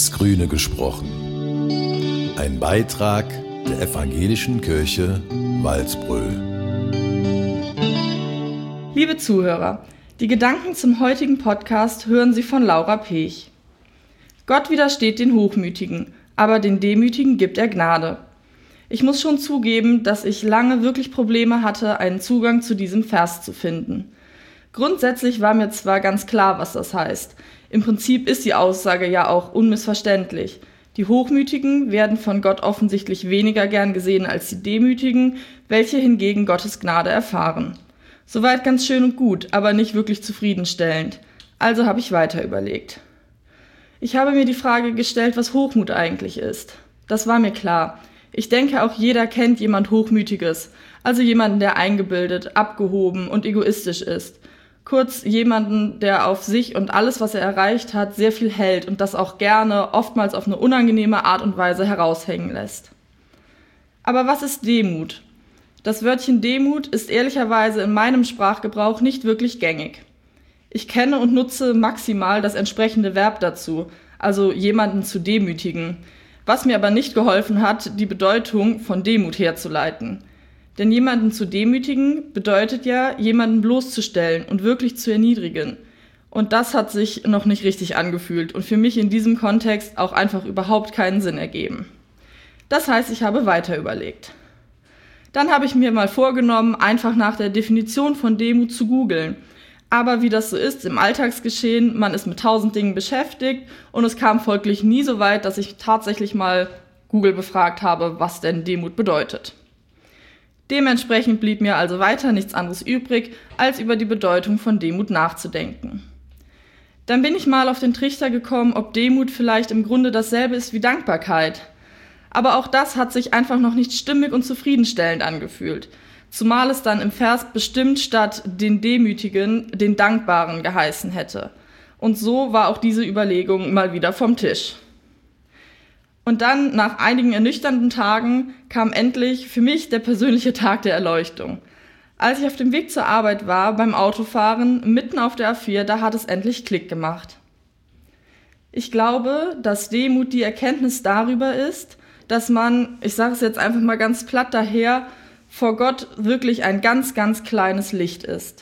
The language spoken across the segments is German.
ins Grüne gesprochen. Ein Beitrag der Evangelischen Kirche Walsbröl. Liebe Zuhörer, die Gedanken zum heutigen Podcast hören Sie von Laura Pech. Gott widersteht den Hochmütigen, aber den Demütigen gibt er Gnade. Ich muss schon zugeben, dass ich lange wirklich Probleme hatte, einen Zugang zu diesem Vers zu finden. Grundsätzlich war mir zwar ganz klar, was das heißt. Im Prinzip ist die Aussage ja auch unmissverständlich. Die Hochmütigen werden von Gott offensichtlich weniger gern gesehen als die Demütigen, welche hingegen Gottes Gnade erfahren. Soweit ganz schön und gut, aber nicht wirklich zufriedenstellend. Also habe ich weiter überlegt. Ich habe mir die Frage gestellt, was Hochmut eigentlich ist. Das war mir klar. Ich denke, auch jeder kennt jemand Hochmütiges, also jemanden, der eingebildet, abgehoben und egoistisch ist. Kurz jemanden, der auf sich und alles, was er erreicht hat, sehr viel hält und das auch gerne, oftmals auf eine unangenehme Art und Weise heraushängen lässt. Aber was ist Demut? Das Wörtchen Demut ist ehrlicherweise in meinem Sprachgebrauch nicht wirklich gängig. Ich kenne und nutze maximal das entsprechende Verb dazu, also jemanden zu demütigen, was mir aber nicht geholfen hat, die Bedeutung von Demut herzuleiten. Denn jemanden zu demütigen bedeutet ja, jemanden bloßzustellen und wirklich zu erniedrigen. Und das hat sich noch nicht richtig angefühlt und für mich in diesem Kontext auch einfach überhaupt keinen Sinn ergeben. Das heißt, ich habe weiter überlegt. Dann habe ich mir mal vorgenommen, einfach nach der Definition von Demut zu googeln. Aber wie das so ist im Alltagsgeschehen, man ist mit 1000 Dingen beschäftigt und es kam folglich nie so weit, dass ich tatsächlich mal Google befragt habe, was denn Demut bedeutet. Dementsprechend blieb mir also weiter nichts anderes übrig, als über die Bedeutung von Demut nachzudenken. Dann bin ich mal auf den Trichter gekommen, ob Demut vielleicht im Grunde dasselbe ist wie Dankbarkeit. Aber auch das hat sich einfach noch nicht stimmig und zufriedenstellend angefühlt. Zumal es dann im Vers bestimmt statt den Demütigen den Dankbaren geheißen hätte. Und so war auch diese Überlegung mal wieder vom Tisch. Und dann, nach einigen ernüchternden Tagen, kam endlich für mich der persönliche Tag der Erleuchtung. Als ich auf dem Weg zur Arbeit war, beim Autofahren, mitten auf der A4, da hat es endlich Klick gemacht. Ich glaube, dass Demut die Erkenntnis darüber ist, dass man, ich sage es jetzt einfach mal ganz platt daher, vor Gott wirklich ein ganz, ganz kleines Licht ist.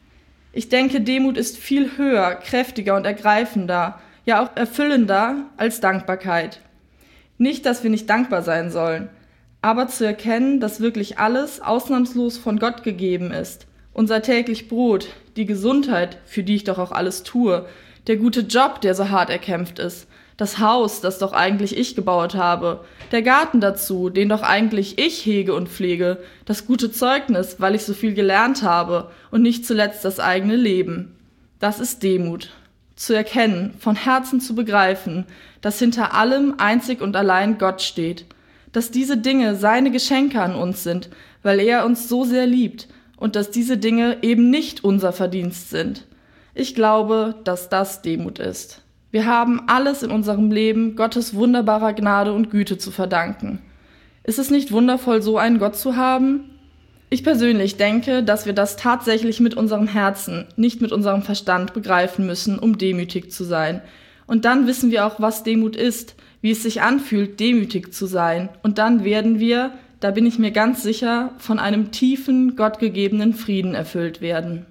Ich denke, Demut ist viel höher, kräftiger und ergreifender, ja auch erfüllender als Dankbarkeit. Nicht, dass wir nicht dankbar sein sollen, aber zu erkennen, dass wirklich alles ausnahmslos von Gott gegeben ist. Unser täglich Brot, die Gesundheit, für die ich doch auch alles tue, der gute Job, der so hart erkämpft ist, das Haus, das doch eigentlich ich gebaut habe, der Garten dazu, den doch eigentlich ich hege und pflege, das gute Zeugnis, weil ich so viel gelernt habe und nicht zuletzt das eigene Leben. Das ist Demut. Zu erkennen, von Herzen zu begreifen, dass hinter allem einzig und allein Gott steht, dass diese Dinge seine Geschenke an uns sind, weil er uns so sehr liebt und dass diese Dinge eben nicht unser Verdienst sind. Ich glaube, dass das Demut ist. Wir haben alles in unserem Leben Gottes wunderbarer Gnade und Güte zu verdanken. Ist es nicht wundervoll, so einen Gott zu haben? Ich persönlich denke, dass wir das tatsächlich mit unserem Herzen, nicht mit unserem Verstand begreifen müssen, um demütig zu sein. Und dann wissen wir auch, was Demut ist, wie es sich anfühlt, demütig zu sein. Und dann werden wir, da bin ich mir ganz sicher, von einem tiefen, gottgegebenen Frieden erfüllt werden.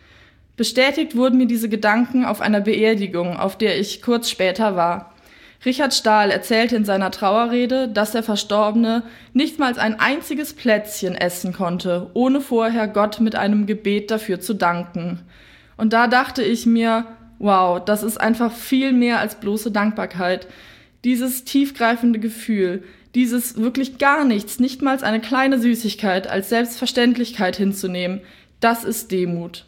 Bestätigt wurden mir diese Gedanken auf einer Beerdigung, auf der ich kurz später war. Richard Stahl erzählte in seiner Trauerrede, dass der Verstorbene nicht mal ein einziges Plätzchen essen konnte, ohne vorher Gott mit einem Gebet dafür zu danken. Und da dachte ich mir, wow, das ist einfach viel mehr als bloße Dankbarkeit. Dieses tiefgreifende Gefühl, dieses wirklich gar nichts, nicht mal eine kleine Süßigkeit als Selbstverständlichkeit hinzunehmen, das ist Demut.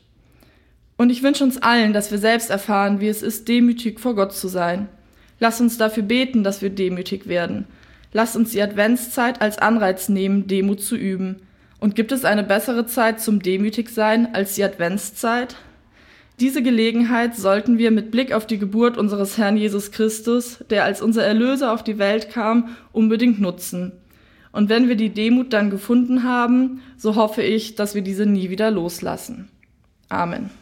Und ich wünsche uns allen, dass wir selbst erfahren, wie es ist, demütig vor Gott zu sein. Lass uns dafür beten, dass wir demütig werden. Lass uns die Adventszeit als Anreiz nehmen, Demut zu üben. Und gibt es eine bessere Zeit zum Demütigsein als die Adventszeit? Diese Gelegenheit sollten wir mit Blick auf die Geburt unseres Herrn Jesus Christus, der als unser Erlöser auf die Welt kam, unbedingt nutzen. Und wenn wir die Demut dann gefunden haben, so hoffe ich, dass wir diese nie wieder loslassen. Amen.